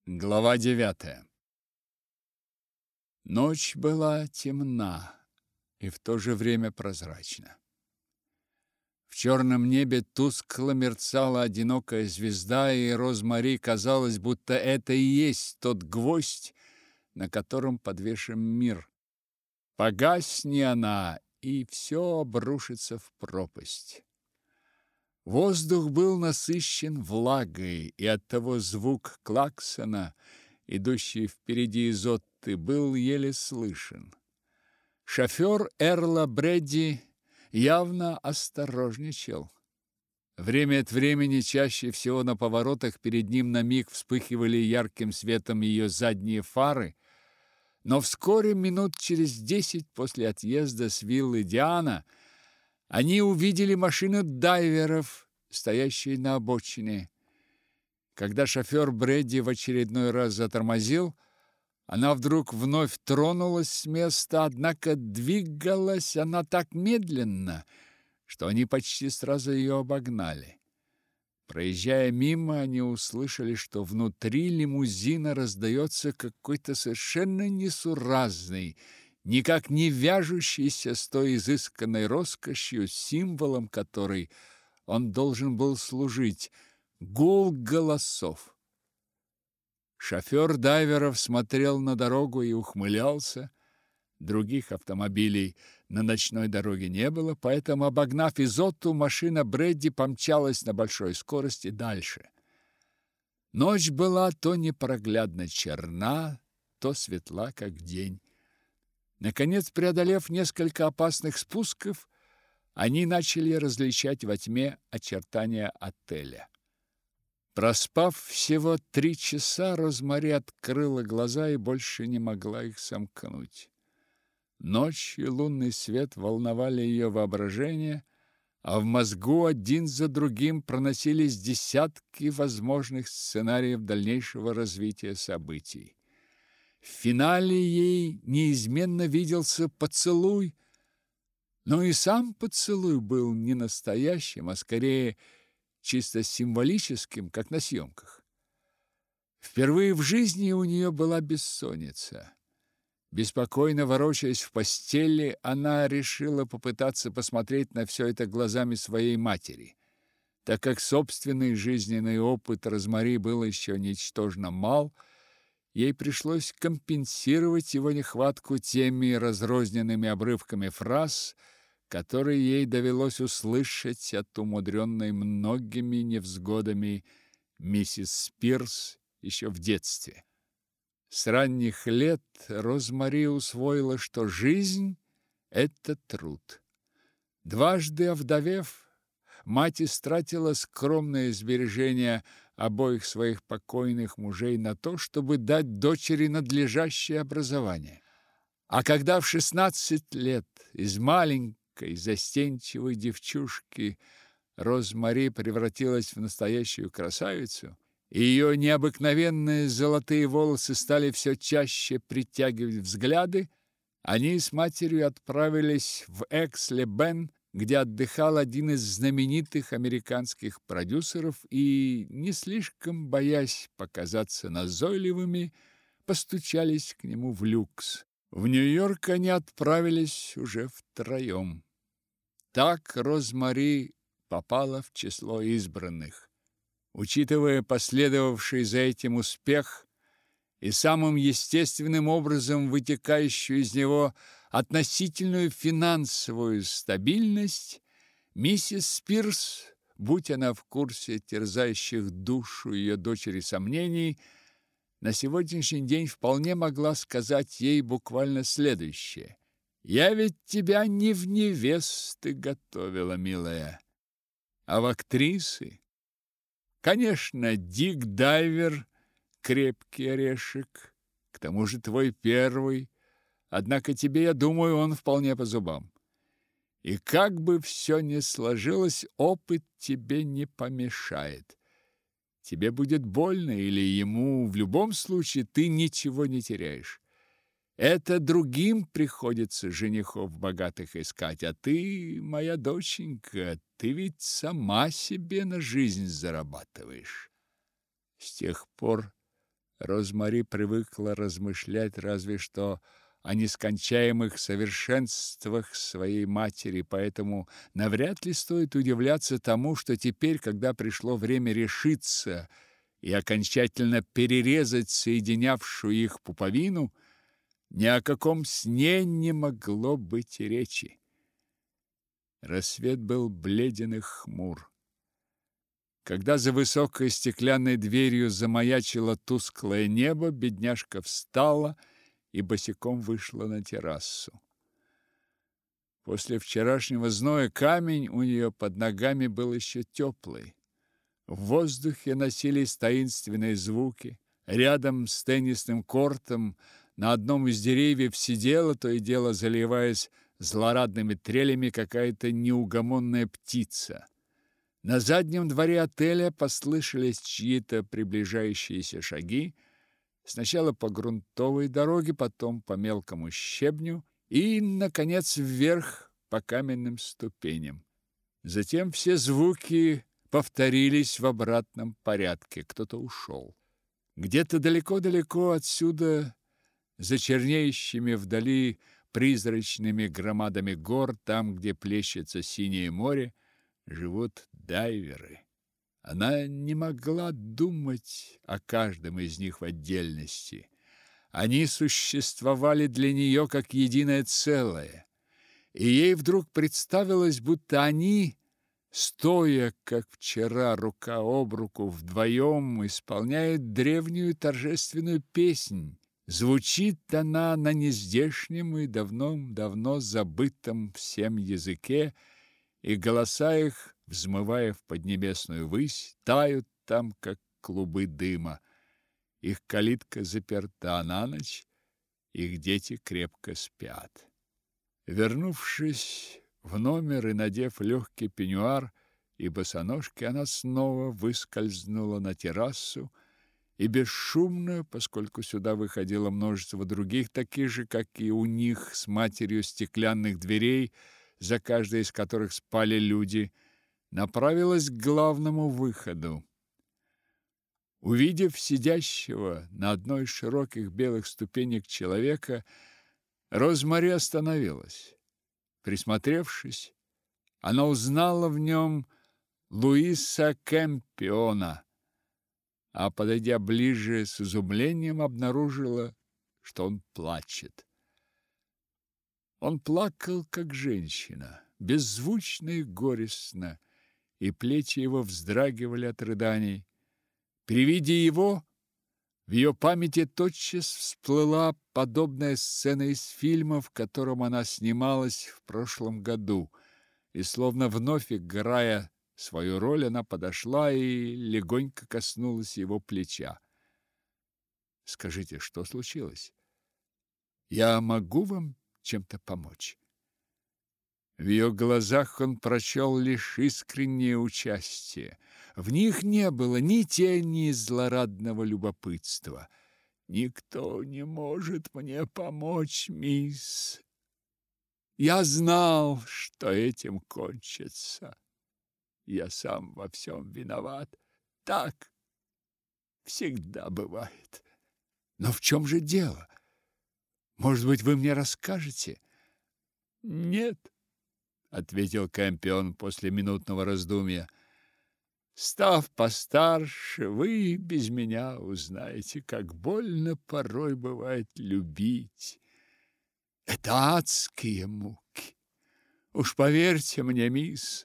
Глава 9. Ночь была темна и в то же время прозрачна. В черном небе тускло мерцала одинокая звезда, и Розмари казалось, будто это и есть тот гвоздь, на котором подвешен мир. Погасни она, и все обрушится в пропасть. Воздух был насыщен влагой, и оттого звук клаксона, идущий впереди Изотты, был еле слышен. Шофер Эрла Бредди явно осторожничал. Время от времени, чаще всего на поворотах, перед ним на миг вспыхивали ярким светом ее задние фары, но вскоре, минут через 10 после отъезда с виллы Диана, они увидели машину дайверов, стоящие на обочине. Когда шофер Бредди в очередной раз затормозил, она вдруг вновь тронулась с места, однако двигалась она так медленно, что они почти сразу ее обогнали. Проезжая мимо, они услышали, что внутри лимузина раздается какой-то совершенно несуразный, никак не вяжущийся с той изысканной роскошью, символом которой он должен был служить, гул голосов. Шофер дайверов смотрел на дорогу и ухмылялся. Других автомобилей на ночной дороге не было, поэтому, обогнав Изотту, машина Бредди помчалась на большой скорости дальше. Ночь была то непроглядно черна, то светла, как день. Наконец, преодолев несколько опасных спусков, они начали различать во тьме очертания отеля. Проспав всего 3 часа, Розмари открыла глаза и больше не могла их сомкнуть. Ночь и лунный свет волновали ее воображение, а в мозгу один за другим проносились десятки возможных сценариев дальнейшего развития событий. В финале ей неизменно виделся поцелуй, но и сам поцелуй был не настоящим, а скорее чисто символическим, как на съемках. Впервые в жизни у нее была бессонница. Беспокойно ворочаясь в постели, она решила попытаться посмотреть на все это глазами своей матери. Так как собственный жизненный опыт Розмари был еще ничтожно мал, ей пришлось компенсировать его нехватку теми разрозненными обрывками фраз, которые ей довелось услышать от умудренной многими невзгодами миссис Спирс еще в детстве. С ранних лет Розмари усвоила, что жизнь – это труд. Дважды овдовев, мать истратила скромные сбережения обоих своих покойных мужей на то, чтобы дать дочери надлежащее образование. А когда в 16 лет из маленькой застенчивой девчушки Розмари превратилась в настоящую красавицу, и ее необыкновенные золотые волосы стали все чаще притягивать взгляды, они с матерью отправились в Экс-ле-Бен, где отдыхал один из знаменитых американских продюсеров, и, не слишком боясь показаться назойливыми, постучались к нему в люкс. В Нью-Йорк они отправились уже втроем. Так Розмари попала в число избранных. Учитывая последовавший за этим успех и самым естественным образом вытекающую из него относительную финансовую стабильность, миссис Спирс, будь она в курсе терзающих душу ее дочери сомнений, на сегодняшний день вполне могла сказать ей буквально следующее: «Я ведь тебя не в невесты готовила, милая, а в актрисы. Конечно, Дик Дайвер – крепкий орешек, к тому же твой первый, однако тебе, я думаю, он вполне по зубам. И как бы все ни сложилось, опыт тебе не помешает. Тебе будет больно или ему, в любом случае ты ничего не теряешь. Это другим приходится женихов богатых искать, а ты, моя доченька, ты ведь сама себе на жизнь зарабатываешь». С тех пор Розмари привыкла размышлять разве что о нескончаемых совершенствах своей матери, поэтому навряд ли стоит удивляться тому, что теперь, когда пришло время решиться и окончательно перерезать соединявшую их пуповину, ни о каком сне не могло быть и речи. Рассвет был бледен и хмур. Когда за высокой стеклянной дверью замаячило тусклое небо, бедняжка встала и босиком вышла на террасу. После вчерашнего зноя камень у нее под ногами был еще теплый. В воздухе носились таинственные звуки. Рядом с теннисным кортом на одном из деревьев сидела, то и дело заливаясь злорадными трелями, какая-то неугомонная птица. На заднем дворе отеля послышались чьи-то приближающиеся шаги, сначала по грунтовой дороге, потом по мелкому щебню и, наконец, вверх по каменным ступеням. Затем все звуки повторились в обратном порядке. Кто-то ушел. Где-то далеко-далеко отсюда, за чернеющими вдали призрачными громадами гор, там, где плещется синее море, живут дайверы. Она не могла думать о каждом из них в отдельности. Они существовали для нее как единое целое. И ей вдруг представилось, будто они, стоя, как вчера, рука об руку, вдвоем, исполняют древнюю торжественную песнь. Звучит она на нездешнем и давно-давно забытом всем языке, и голоса их, взмывая в поднебесную высь, тают там, как клубы дыма. Их калитка заперта на ночь, их дети крепко спят. Вернувшись в номер и надев легкий пеньюар и босоножки, она снова выскользнула на террасу и бесшумно, поскольку сюда выходило множество других, таких же, как и у них с матерью, стеклянных дверей, за каждой из которых спали люди, направилась к главному выходу. Увидев сидящего на одной из широких белых ступенек человека, Розмари остановилась. Присмотревшись, она узнала в нем Луиса Кэмпиона, а, подойдя ближе, с изумлением обнаружила, что он плачет. Он плакал, как женщина, беззвучно и горестно, и плечи его вздрагивали от рыданий. При виде его в ее памяти тотчас всплыла подобная сцена из фильма, в котором она снималась в прошлом году, и, словно вновь играя свою роль, она подошла и легонько коснулась его плеча. «Скажите, что случилось? Я могу вам чем-то помочь?» В ее глазах он прочел лишь искреннее участие. В них не было ни тени злорадного любопытства. «Никто не может мне помочь, мисс. Я знал, что этим кончится. Я сам во всем виноват. Так всегда бывает. Но в чем же дело? Может быть, вы мне расскажете?» «Нет», — ответил Кэмпион после минутного раздумья. «Став постарше, вы без меня узнаете, как больно порой бывает любить. Это адские муки. Уж поверьте мне, мисс,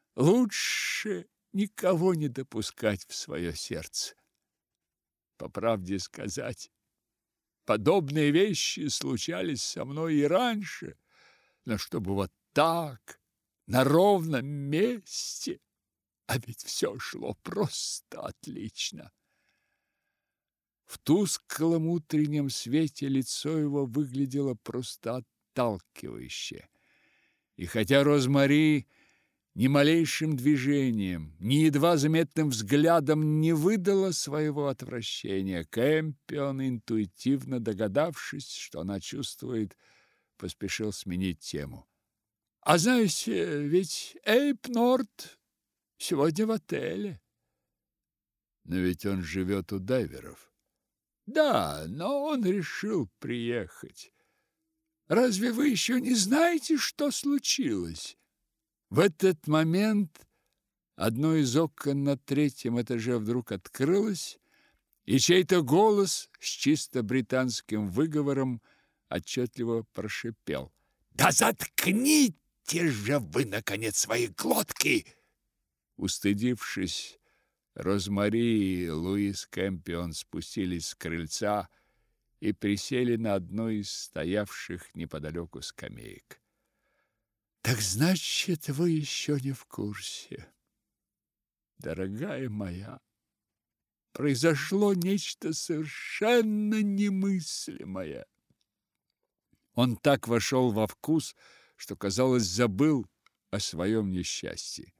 лучше никого не допускать в свое сердце. По правде сказать, подобные вещи случались со мной и раньше, но чтобы вот так, на ровном месте, а ведь все шло просто отлично». В тусклом утреннем свете лицо его выглядело просто отталкивающе. И хотя Розмари ни малейшим движением, ни едва заметным взглядом не выдала своего отвращения, Кэмпион, интуитивно догадавшись, что она чувствует, поспешил сменить тему. «А знаете, ведь Эйп Норт сегодня в отеле». «Но ведь он живет у дайверов». Да, но он решил приехать. Разве вы еще не знаете, что случилось? В этот момент одно из окон на третьем этаже вдруг открылось, и чей-то голос с чисто британским выговором отчетливо прошипел: «Да заткните же вы, наконец, свои глотки!» Устыдившись, Розмари и Луис Кэмпион спустились с крыльца и присели на одну из стоявших неподалеку скамеек. «Так значит, вы еще не в курсе, дорогая моя. Произошло нечто совершенно немыслимое». Он так вошел во вкус, что, казалось, забыл о своем несчастье.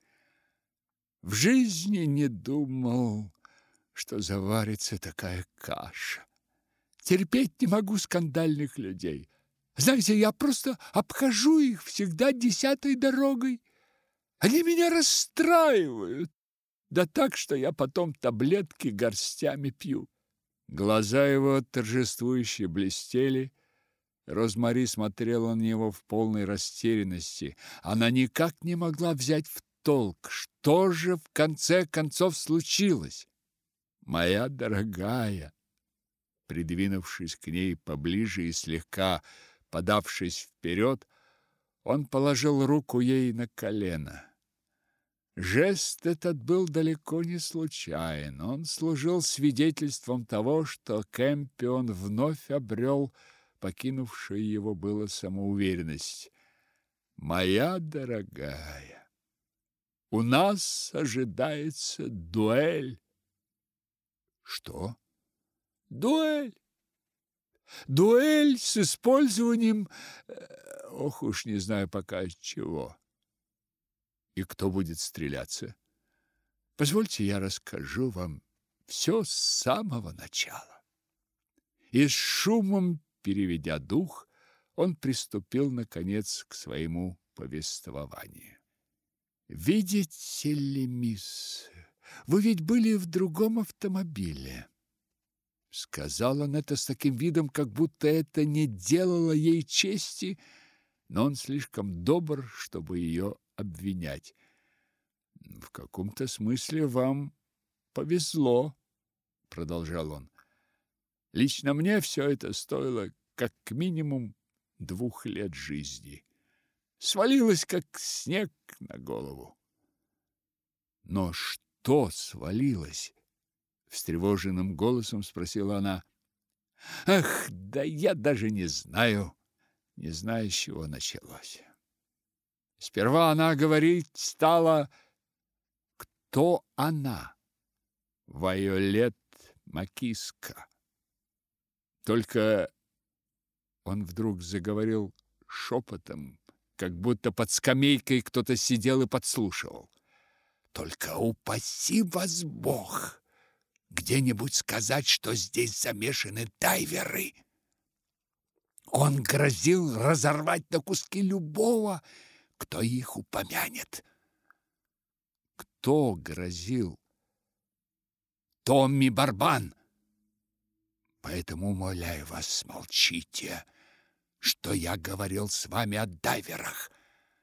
В жизни не думал, что заварится такая каша. Терпеть не могу скандальных людей. Знаете, я просто обхожу их всегда десятой дорогой. Они меня расстраивают. Да так, что я потом таблетки горстями пью. Глаза его торжествующе блестели. Розмари смотрела на него в полной растерянности. Она никак не могла взять в толк, что же в конце концов случилось. «Моя дорогая», придвинувшись к ней поближе и слегка подавшись вперед, он положил руку ей на колено. Жест этот был далеко не случайен. Он служил свидетельством того, что Кэмпион вновь обрел покинувшую его было самоуверенность. «Моя дорогая, у нас ожидается дуэль». «Что?» «Дуэль! Дуэль с использованием... ох уж не знаю пока чего». «И кто будет стреляться?» «Позвольте, я расскажу вам все с самого начала». И с шумом, переведя дух, он приступил, наконец, к своему повествованию. «Видите ли, мисс, вы ведь были в другом автомобиле». Сказал он это с таким видом, как будто это не делало ей чести, но он слишком добр, чтобы ее обвинять. «В каком-то смысле вам повезло», — продолжал он. «Лично мне все это стоило как минимум 2 лет жизни. Свалилось, как снег на голову». «Но что свалилось?» — встревоженным голосом спросила она. «Ах, да я даже не знаю, с чего началось. Сперва она говорить стала, кто она, Вайолет Макиска. Только он вдруг заговорил шепотом, как будто под скамейкой кто-то сидел и подслушивал. Только упаси вас Бог где-нибудь сказать, что здесь замешаны дайверы. Он грозил разорвать на куски любого, кто их упомянет». «Кто грозил?» «Томми Барбан. Поэтому, умоляю вас, смолчите, что я говорил с вами о дайверах».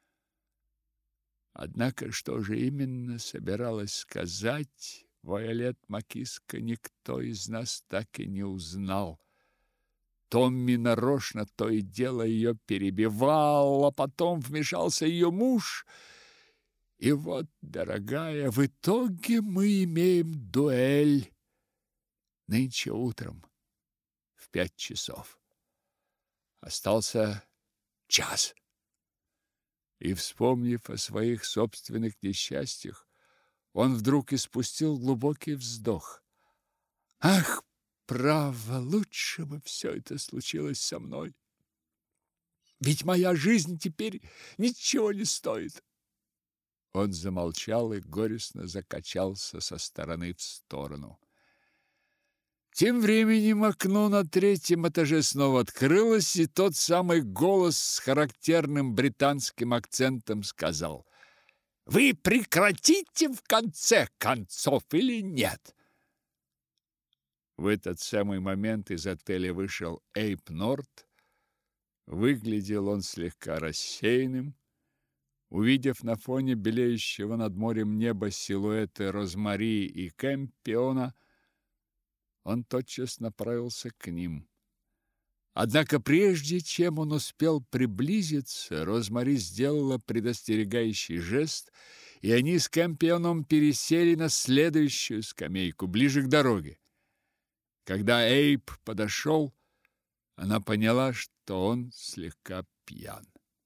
Однако, что же именно собиралась сказать Вайолет Макиска, никто из нас так и не узнал. Томми нарочно то и дело ее перебивал, а потом вмешался ее муж. И вот, дорогая, в итоге мы имеем дуэль нынче утром в 5 часов. Остался час. И, вспомнив о своих собственных несчастьях, он вдруг испустил глубокий вздох. «Ах, право, лучше бы все это случилось со мной. Ведь моя жизнь теперь ничего не стоит». Он замолчал и горестно закачался со стороны в сторону. Тем временем окно на 3-м этаже снова открылось, и тот самый голос с характерным британским акцентом сказал: «Вы прекратите в конце концов или нет?» В этот самый момент из отеля вышел Эйп Норт. Выглядел он слегка рассеянным. Увидев на фоне белеющего над морем неба силуэты Розмари и Кэмпиона, он тотчас направился к ним. Однако прежде чем он успел приблизиться, Розмари сделала предостерегающий жест, и они с Кэмпионом пересели на следующую скамейку, ближе к дороге. Когда Эйп подошел, она поняла, что он слегка пьян.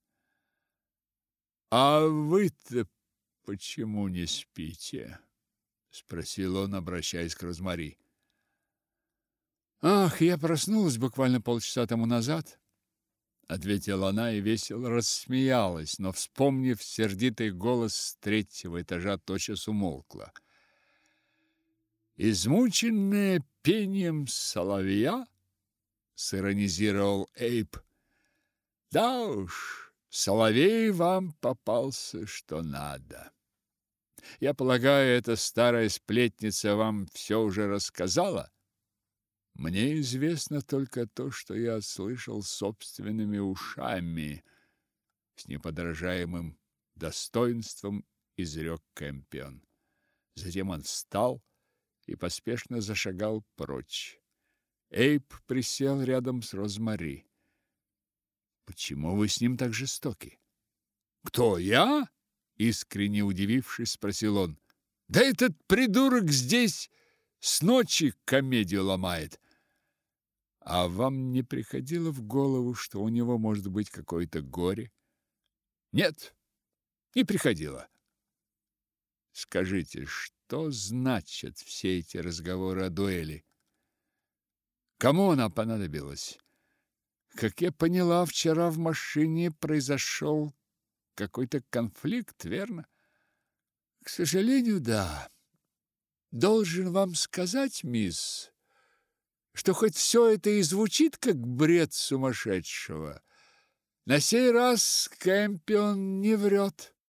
«А вы-то почему не спите?» — спросил он, обращаясь к Розмари. «Ах, я проснулась буквально полчаса тому назад», — ответила она и весело рассмеялась, но, вспомнив сердитый голос с третьего этажа, тотчас умолкла. «Измученная пением соловья?» — сиронизировал Эйп. «Да уж, соловей вам попался что надо. Я полагаю, эта старая сплетница вам все уже рассказала?» «Мне известно только то, что я слышал собственными ушами», — с неподражаемым достоинством изрек Кэмпион. Затем он встал и поспешно зашагал прочь. Эйп присел рядом с Розмари. «Почему вы с ним так жестоки?» «Кто, я?» — искренне удивившись, спросил он. «Да этот придурок здесь с ночи комедию ломает». «А вам не приходило в голову, что у него может быть какое-то горе?» «Нет, не приходило». «Скажите, что значат все эти разговоры о дуэли? Кому она понадобилась? Как я поняла, вчера в машине произошел какой-то конфликт, верно?» «К сожалению, да. Должен вам сказать, мисс, что хоть все это и звучит как бред сумасшедшего, на сей раз Кэмпион не врет.